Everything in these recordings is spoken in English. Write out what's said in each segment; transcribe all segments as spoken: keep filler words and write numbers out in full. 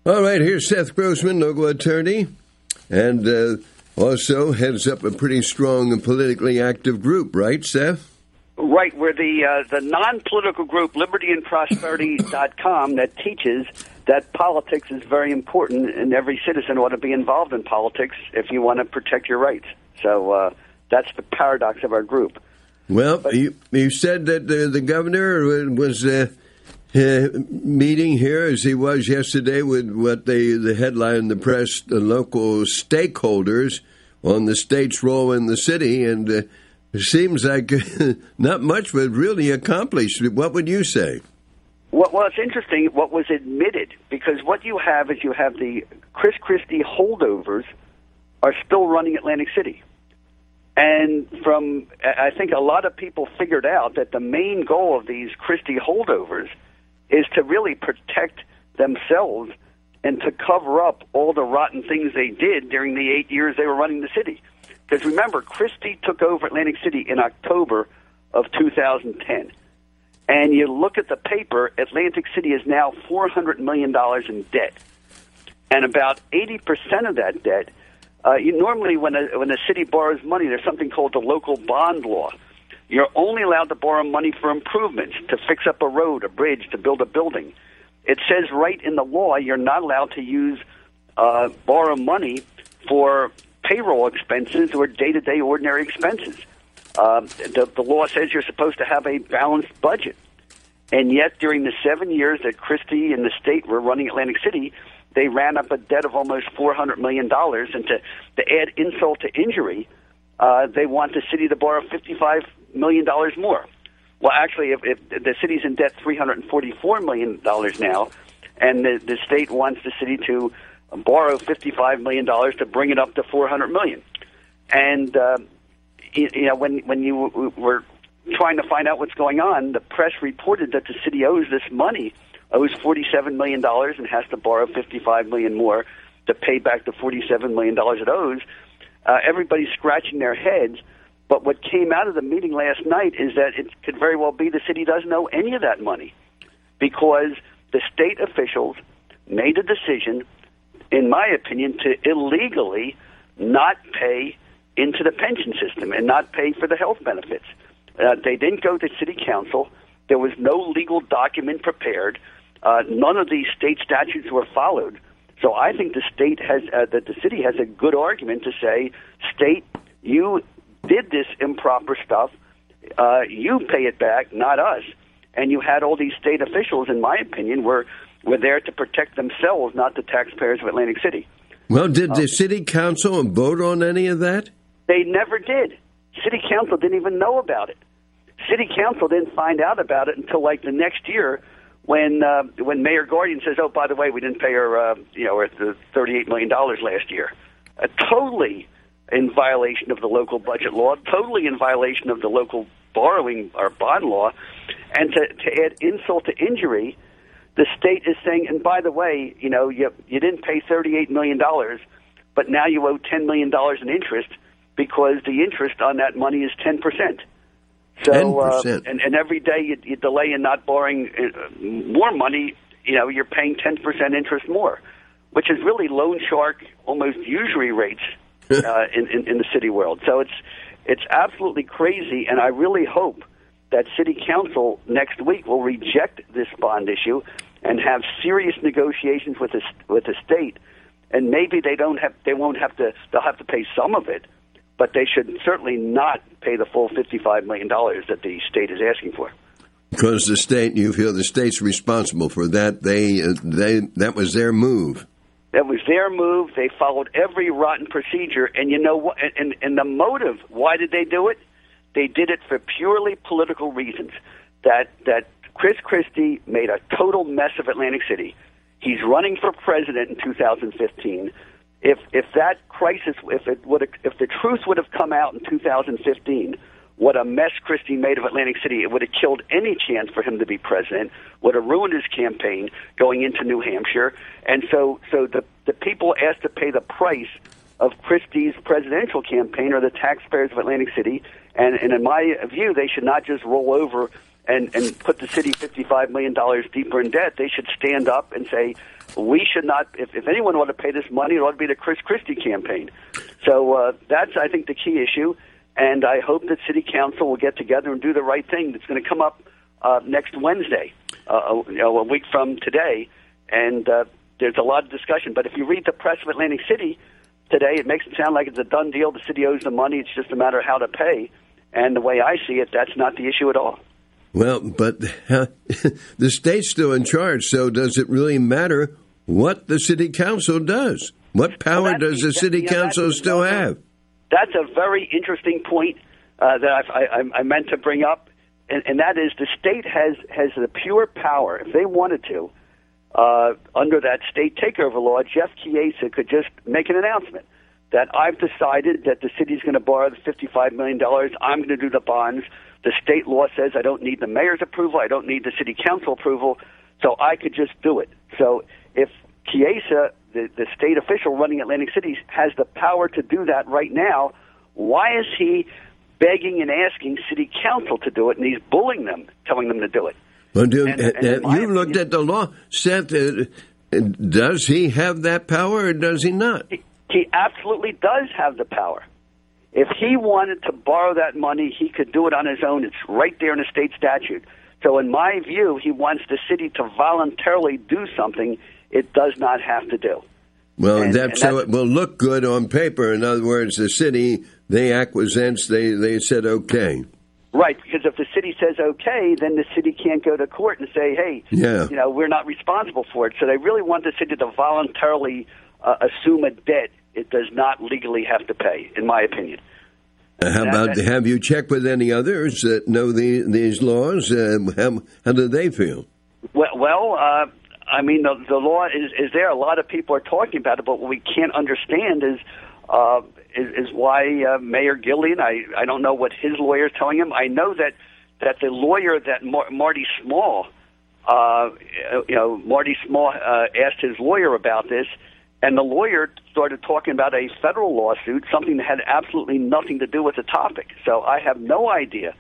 All right, here's Seth Grossman, local attorney, and uh, also heads up a pretty strong and politically active group, right, Seth? Right, we're the uh, the non-political group liberty and prosperity dot com that teaches that politics is very important and every citizen ought to be involved in politics if you want to protect your rights. So uh, that's the paradox of our group. Well, but, you, you said that the, the governor was uh, uh, meeting here, as he was yesterday, with what they the headline in the press, the local stakeholders on the state's role in the city, and uh, it seems like not much was really accomplished. What would you say? Well, well, it's interesting what was admitted, because what you have is you have the Chris Christie holdovers are still running Atlantic City. And from, I think a lot of people figured out that the main goal of these Christie holdovers is to really protect themselves and to cover up all the rotten things they did during the eight years they were running the city. Because remember, Christie took over Atlantic City in October of two thousand ten. And you look at the paper, Atlantic City is now four hundred million dollars in debt. And about eighty percent of that debt, uh, you, normally when a, when a city borrows money, there's something called the local bond law. You're only allowed to borrow money for improvements, to fix up a road, a bridge, to build a building. It says right in the law you're not allowed to use, uh, borrow money for payroll expenses or day-to-day ordinary expenses. Uh, the, the law says you're supposed to have a balanced budget. And yet, during the seven years that Christie and the state were running Atlantic City, they ran up a debt of almost four hundred million dollars. And to, to add insult to injury, uh, they want the city to borrow fifty-five million dollars more. Well, actually, if, if the city's in debt three hundred forty-four million dollars now, and the, the state wants the city to borrow fifty-five million dollars to bring it up to four hundred million dollars. And, uh, you, you know, when, when you were trying to find out what's going on, the press reported that the city owes this money, owes forty-seven million dollars and has to borrow fifty-five million dollars more to pay back the forty-seven million dollars it owes. Uh, everybody's scratching their heads. But what came out of the meeting last night is that it could very well be the city doesn't owe any of that money, because the state officials made a decision, in my opinion, to illegally not pay into the pension system and not pay for the health benefits. Uh, they didn't go to city council. There was no legal document prepared. Uh, none of these state statutes were followed. So I think the state has, uh, that the city has a good argument to say, state, you did this improper stuff. Uh, you pay it back, not us. And you had all these state officials, in my opinion, were were there to protect themselves, not the taxpayers of Atlantic City. Well, did the um, city council vote on any of that? They never did. City council didn't even know about it. City council didn't find out about it until like the next year, when uh, when Mayor Guardian says, "Oh, by the way, we didn't pay her, uh, you know, her thirty-eight million dollars last year." Uh, totally in violation of the local budget law, totally in violation of the local borrowing or bond law, and to, to add insult to injury, the state is saying, and by the way, you know, you you didn't pay thirty-eight million dollars, but now you owe ten million dollars in interest because the interest on that money is ten percent. So, uh, and, and every day you, you delay in not borrowing uh, more money, you know, you're paying ten percent interest more, which is really loan shark, almost usury rates uh, in, in, in the city world. So it's it's absolutely crazy, and I really hope that City Council next week will reject this bond issue and have serious negotiations with the with the state. And maybe they don't have they won't have to they'll have to pay some of it, but they should certainly not pay the full fifty-five million dollars that the state is asking for. Because the state, you feel the state's responsible for that. They uh, they that was their move. That was their move. They followed every rotten procedure, and you know what? And, and the motive, why did they do it? They did it for purely political reasons. That that Chris Christie made a total mess of Atlantic City. He's running for president in two thousand fifteen. If if that crisis, if it would, if the truth would have come out in two thousand fifteen, what a mess Christie made of Atlantic City, it would have killed any chance for him to be president, would have ruined his campaign going into New Hampshire. And so, so the, the people asked to pay the price of Christie's presidential campaign are the taxpayers of Atlantic City. And, and in my view, they should not just roll over and, and put the city fifty-five million dollars deeper in debt, they should stand up and say, we should not, if, if anyone ought to pay this money, it ought to be the Chris Christie campaign. So uh, that's, I think, the key issue, and I hope that City Council will get together and do the right thing. It's going to come up uh, next Wednesday, uh, you know, a week from today, and uh, there's a lot of discussion. But if you read the press of Atlantic City today, it makes it sound like it's a done deal. The city owes the money. It's just a matter of how to pay. And the way I see it, that's not the issue at all. Well, but uh, the state's still in charge, so does it really matter what the city council does? What power well, does the city yeah, council still have? That's a very interesting point uh, that I, I, I meant to bring up, and, and that is the state has, has the pure power, if they wanted to, uh, under that state takeover law, Jeff Chiesa could just make an announcement that I've decided that the city's going to borrow the fifty-five million dollars, I'm going to do the bonds. The state law says I don't need the mayor's approval, I don't need the city council approval, so I could just do it. So if Chiesa, the, the state official running Atlantic City, has the power to do that right now, why is he begging and asking city council to do it, and he's bullying them, telling them to do it? Well, dude, and, and uh, you looked at the law. Seth, uh, does he have that power or does he not? He, he absolutely does have the power. If he wanted to borrow that money, he could do it on his own. It's right there in the state statute. So in my view, he wants the city to voluntarily do something it does not have to do. Well, and, that's, and that's so it will look good on paper. In other words, the city, they acquiescence, they, they said okay. Right, because if the city says okay, then the city can't go to court and say, hey, yeah. you know, we're not responsible for it. So they really want the city to voluntarily uh, assume a debt it does not legally have to pay, in my opinion. Uh, how about, that, have you checked with any others that know the, these laws? Uh, how, how do they feel? Well, well uh, I mean, the, the law is, is there. A lot of people are talking about it, but what we can't understand is uh, is, is why uh, Mayor Gillian, I, I don't know what his lawyer is telling him. I know that, that the lawyer that Mar- Marty Small, uh, you know, Marty Small uh, asked his lawyer about this, and the lawyer started talking about a federal lawsuit, something that had absolutely nothing to do with the topic. So I have no idea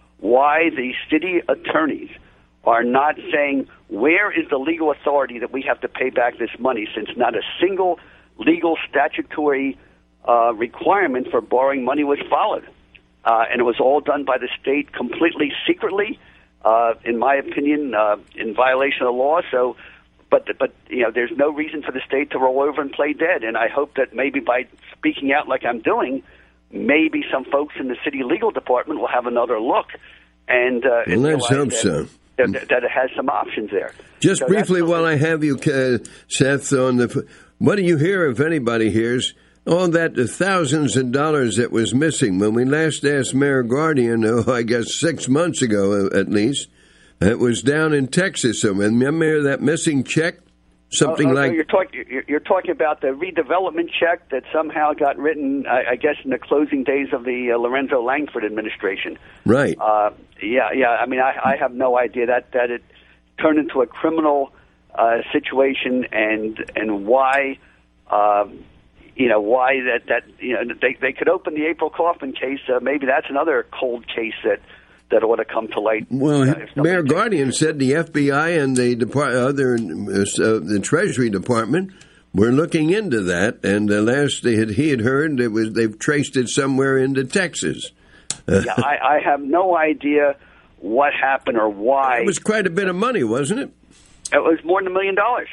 why the city attorneys are not saying, where is the legal authority that we have to pay back this money, since not a single legal statutory uh, requirement for borrowing money was followed. Uh, and it was all done by the state completely secretly, uh, in my opinion, uh, in violation of the law. So But, but you know, there's no reason for the state to roll over and play dead. And I hope that maybe by speaking out like I'm doing, maybe some folks in the city legal department will have another look. And, uh, well, let's hope that, so. That, that it has some options there. Just so briefly, while I have you, uh, Seth, on the, what do you hear, if anybody hears, all that the thousands of dollars that was missing when we last asked Mayor Guardian, oh, I guess six months ago at least. It was down in Texas. So remember that missing check? Something oh, oh, like... So you're, talk, you're, you're talking about the redevelopment check that somehow got written, I, I guess, in the closing days of the uh, Lorenzo Langford administration. Right. Uh, yeah, yeah. I mean, I, I have no idea that, that it turned into a criminal uh, situation, and and why, um, you know, why that, that you know, they, they could open the April Coffin case. Uh, maybe that's another cold case that... that ought to come to light. Well, uh, Mayor Guardian said the F B I and the Depart- other uh, the Treasury Department were looking into that, and the last they had, he had heard it was they've traced it somewhere into Texas. Uh, yeah, I, I have no idea what happened or why. It was quite a bit of money, wasn't it? It was more than a million dollars.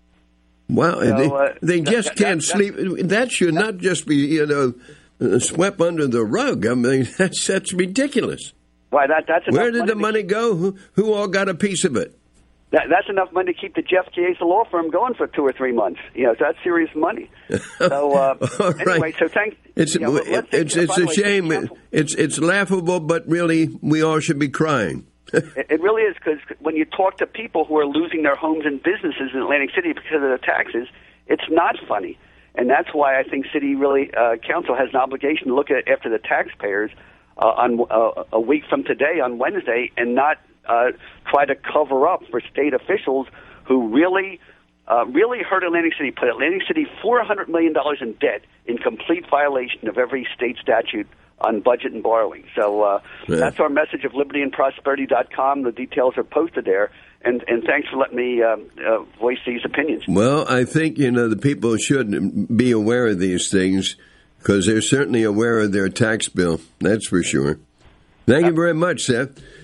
Wow, so, they, uh, they just that, can't that, sleep. That, that should not just be you know swept under the rug. I mean, that's that's ridiculous. Why, that, that's Where did the money keep, go? Who, who all got a piece of it? That, that's enough money to keep the Jeff Chiesa law firm going for two or three months. You know, so that's serious money. So uh, right. anyway, so thanks. It's you know, it, it's it's a shame. It, it's it's laughable, but really, we all should be crying. it, it really is, because when you talk to people who are losing their homes and businesses in Atlantic City because of the taxes, it's not funny, and that's why I think City really uh, Council has an obligation to look at after the taxpayers. Uh, on uh, a week from today, on Wednesday, and not uh, try to cover up for state officials who really, uh, really hurt Atlantic City, put Atlantic City four hundred million dollars in debt in complete violation of every state statute on budget and borrowing. So uh, yeah. that's our message of liberty and prosperity dot com. The details are posted there. And, and thanks for letting me um, uh, voice these opinions. Well, I think, you know, the people should be aware of these things because they're certainly aware of their tax bill. That's for sure. Thank you very much, Seth.